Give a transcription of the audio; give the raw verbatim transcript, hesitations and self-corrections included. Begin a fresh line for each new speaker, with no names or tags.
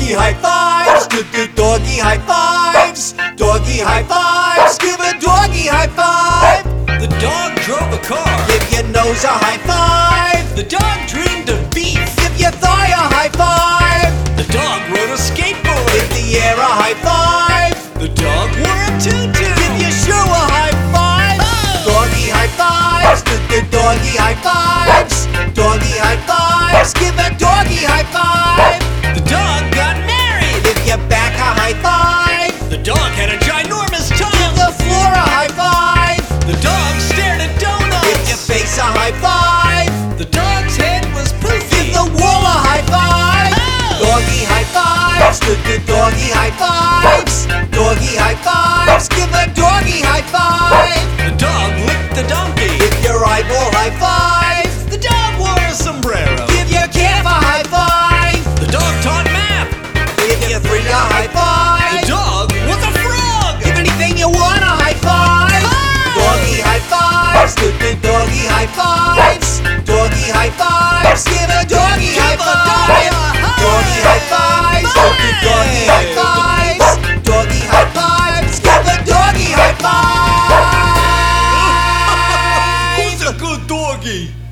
Doggy high fives, do do doggy high fives. Doggy high fives, give a doggy high five.
The dog drove a car.
Give your nose a high five.
The dog dreamed of beef.
Give your thigh a high five.
The dog rode a skateboard.
Give the air a high five.
The dog wore a tutu.
Give your shoe a high five.
Oh!
Doggy high fives, do do doggy high fives. Doggy high fives, give a doggy high five.
The dog got married.
Give your back a high five.
The dog had a ginormous
Give
tongue.
the floor a high five.
The dog stared at
Give
donuts.
your face a high five.
The dog's head was
Give
poofy.
the wall a high five.
Oh!
Doggy high fives, do do doggy high fives. Doggy high fives, give a doggy high five.
The dog licked the donkey.
Give your eyeball high five.
The dog wore a sombrero.
Give your calf a high five.
The dog taught math.
Give your three a high
The
five.
dog was a frog.
Give anything you want a high five.
Oh!
Doggy high fives, do do doggy high fives. Doggy high fives, give a doggy high
Give a doggy
five.
a high
Doggy high fives, do do doggy high fives. Doggy high fives, give a doggy high five.
Who's a good doggy?